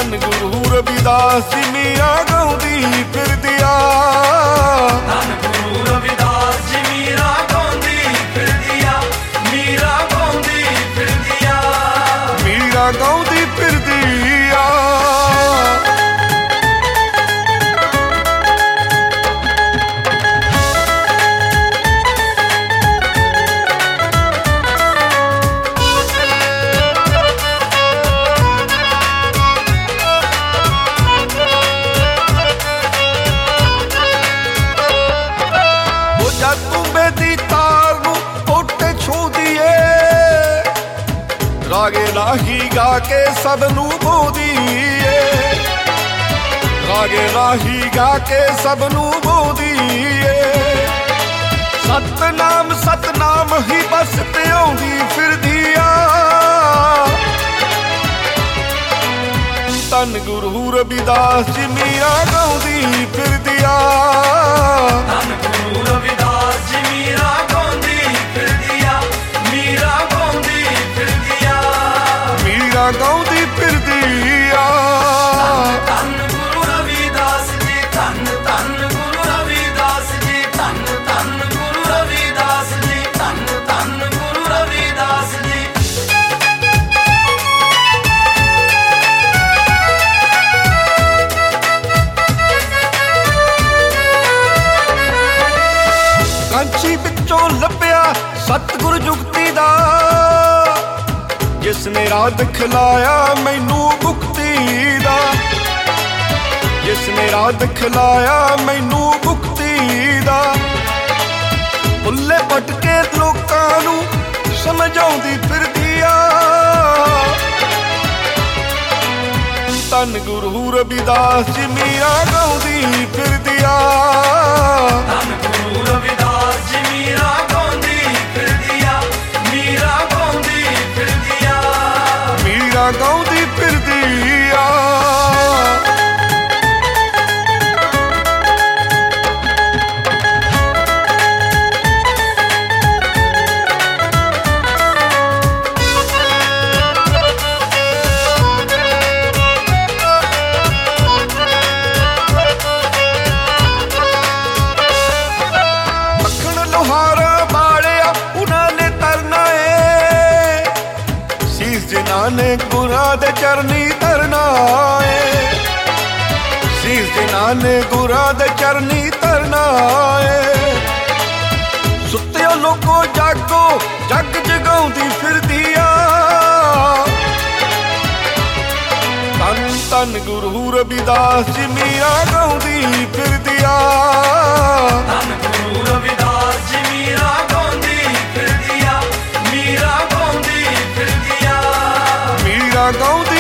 ਧੰਨ ਗੁਰੂ ਰਵਿਦਾਸ ਜੀ ਮੀਰਾ ਗਾਉਂਦੀ ਫਿਰਦੀ ਆ। ਧੰਨ ਗੁਰੂ ਰਵਿਦਾਸ ਜੀ ਮੀਰਾ ਗਾਉਂਦੀ ਫਿਰਦੀ ਆ। ਮੀਰਾ ਗਾਉਂਦੀ ਫਿਰਦੀ ਆ। ਮੀਰਾ ਗਾਉਂਦੀ ਫਿਰਦੀ ਆ। ਦੀ ਤਾਰ ਨੂੰ ਓਟੇ ਛੂਦੀ ਏ, ਰਾਗੇ ਲਾਹੀ ਗਾ ਕੇ ਸਭ ਨੂੰ ਬੋਦੀ ਏ। ਰਾਗੇ ਲਾਹੀ ਗਾ ਕੇ ਸਭ ਨੂੰ ਬੋਦੀ ਏ। ਸਤਨਾਮ ਸਤਨਾਮ ਹੀ ਬਸ ਤੇ ਆਉਂਦੀ ਫਿਰਦੀ ਆ। ਧੰਨ ਗੁਰੂ ਰਵਿਦਾਸ ਜੀ ਮੀਰਾ ਗਾਉਂਦੀ ਫਿਰਦੀ ਆ। ਧੰਨ ਗੁਰੂ ਰਵਿਦਾਸ ਜੀ ਮੀਰਾ ਗਾਉਂਦੀ ਫਿਰਦੀ ਆ। ਮੀਰਾ ਗਾਉਂਦੀ ਫਿਰਦੀ ਆ। ਮੀਰਾ ਗਾਉਂਦੀ ਫਿਰਦੀ ਆ। ਧੰਨ ਗੁਰੂ ਰਵਿਦਾਸ ਜੀ। ਧੰਨ ਧੰਨ ਗੁਰੂ ਰਵਿਦਾਸ ਜੀ। ਧੰਨ ਧੰਨ ਗੁਰੂ ਰਵਿਦਾਸ ਜੀ। ਧੰਨ ਧੰਨ ਗੁਰੂ ਰਵਿਦਾਸ ਜੀ। ਕਾਂਚੀ ਵਿੱਚੋਂ ਲੱਭਿਆ ਸਤਿਗੁਰ ਜੁਗਤੀ ਦਾ, ਜਿਸ ਨੇ ਰਾਹ ਦਿਖਲਾਇਆ ਮੈਨੂੰ ਮੁਕਤੀ ਦਾ। ਜਿਸ ਨੇ ਰਾਹ ਦਿਖਲਾਇਆ ਮੈਨੂੰ ਮੁਕਤੀ ਦਾ। ਭੁੱਲੇ ਭਟਕੇ ਲੋਕਾਂ ਨੂੰ ਸਮਝਾਉਂਦੀ ਫਿਰਦੀ ਆ। ਧੰਨ ਗੁਰੂ ਰਵਿਦਾਸ ਜੀ ਮੀਰਾ ਗਾਉਂਦੀ ਫਿਰਦੀ ਆ। ਧੰਨ ਗੁਰੂ ਰਵਿਦਾਸ ਜੀ ਮੀਰਾ ਗਾਉਂਦੀ ਫਿਰਦੀ ਆ। ਮੀਰਾ ਗਾਉਂਦੀ ਫਿਰਦੀ ਆ। ਮੀਰਾ ਗਾਉਂਦੀ ਫਿਰਦੀ ਆ। ਲੋਹਾਰਾ ਬਾਲਿਆ ਉਹਨਾਂ ਨੇ ਤਰਨਾ ਏ। ਸੀਸ ਜਿਨ੍ਹਾਂ ਨੇ ਗੁਰਾਂ ਦੇ ਚਰਨੀ ਧਰਨਾ ਏ। ਸੀਸ ਜਿਨ੍ਹਾਂ ਨੇ ਗੁਰਾਂ ਦੇ ਚਰਨੀ ਧਰਨਾ ਏ। ਸੁੱਤਿਓ ਲੋਕੋ ਜਾਗੋ ਜੱਗ ਜਗਾਉਂਦੀ ਫਿਰਦੀ ਆ। ਧੰਨ ਧੰਨ ਗੁਰੂ ਰਵਿਦਾਸ ਜੀ ਮੀਰਾ ਗਾਉਂਦੀ ਫਿਰਦੀ ਆ। ਧੰਨ ਗੁਰੂ ਰਵਿਦਾਸ ਜੀ ਮੀਰਾ ਗਾਉਂਦੀ ਫਿਰਦੀ ਆ। ਮੀਰਾ ਗਾਉਂਦੀ ਫਿਰਦੀ ਆ। ਮੀਰਾ ਗਾਉਂਦੀ